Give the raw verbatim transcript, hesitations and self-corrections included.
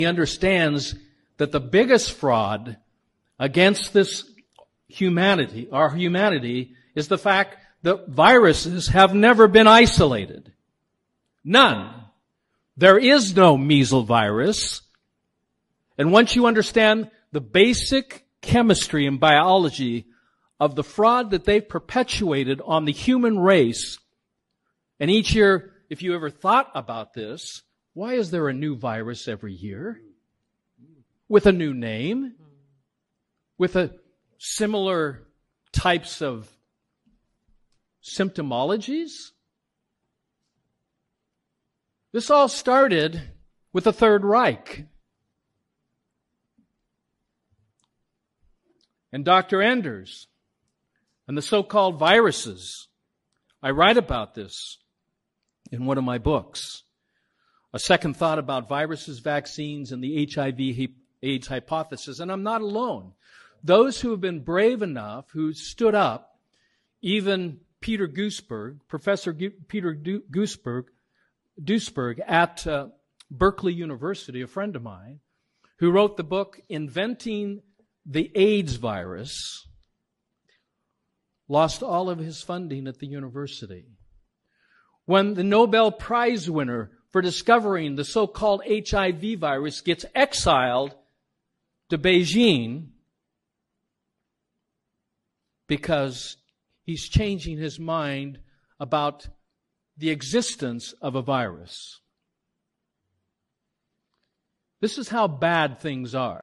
He understands that the biggest fraud against this humanity, our humanity, is the fact that viruses have never been isolated. None. There is no measles virus. And once you understand the basic chemistry and biology of the fraud that they've perpetuated on the human race, and each year, if you ever thought about this, why is there a new virus every year? With a new name? With a similar types of symptomologies? This all started with the Third Reich. And Doctor Enders and the so-called viruses. I write about this in one of my books. A second thought about viruses, vaccines, and the H I V AIDS hypothesis. And I'm not alone. Those who have been brave enough, who stood up, even Peter Duesberg, Professor Peter Duesberg, Duesberg at uh, Berkeley University, a friend of mine, who wrote the book Inventing the AIDS Virus, lost all of his funding at the university. When the Nobel Prize winner for discovering the so-called H I V virus gets exiled to Beijing because he's changing his mind about the existence of a virus. This is how bad things are.